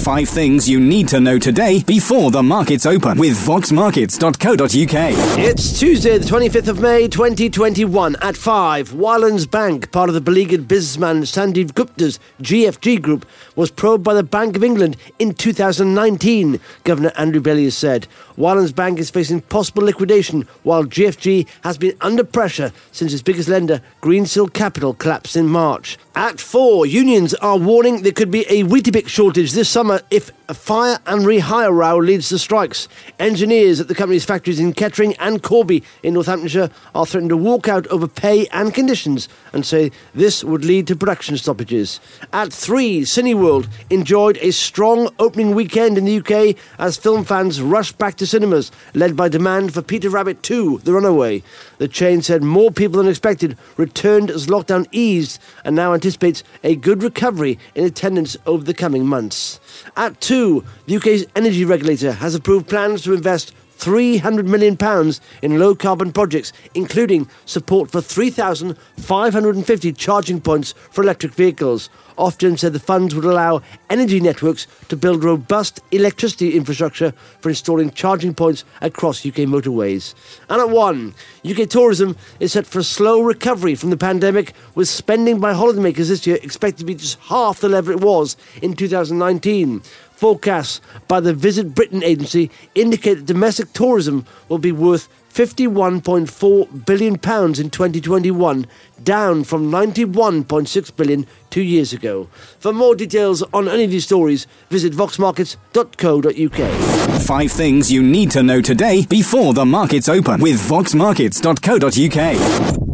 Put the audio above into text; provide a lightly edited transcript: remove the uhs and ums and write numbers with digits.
5 things you need to know today before the markets open with voxmarkets.co.uk. It's Tuesday, the 25th of May, 2021 at 5. Wylands Bank, part of the beleaguered businessman Sandeep Gupta's GFG Group, was probed by the Bank of England in 2019, Governor Andrew Bailey has said. Wylands Bank is facing possible liquidation, while GFG has been under pressure since its biggest lender, Greensill Capital, collapsed in March. At 4, unions are warning there could be a Weetabix shortage this summer if a fire and rehire row leads to strikes. Engineers at the company's factories in Kettering and Corby in Northamptonshire are threatening to walk out over pay and conditions and say this would lead to production stoppages. At 3, Cineworld enjoyed a strong opening weekend in the UK as film fans rushed back to cinemas, led by demand for Peter Rabbit 2, The Runaway. The chain said more people than expected returned as lockdown eased and now anticipates a good recovery in attendance over the coming months. At 2, the UK's energy regulator has approved plans to invest £300 million in low-carbon projects, including support for 3,550 charging points for electric vehicles. Ofgem said the funds would allow energy networks to build robust electricity infrastructure for installing charging points across UK motorways. And at 1, UK tourism is set for a slow recovery from the pandemic, with spending by holidaymakers this year expected to be just half the level it was in 2019. Forecasts by the Visit Britain agency indicate that domestic tourism will be worth £51.4 billion in 2021, down from £91.6 billion 2 years ago. For more details on any of these stories, visit voxmarkets.co.uk. 5 things you need to know today before the markets open with voxmarkets.co.uk.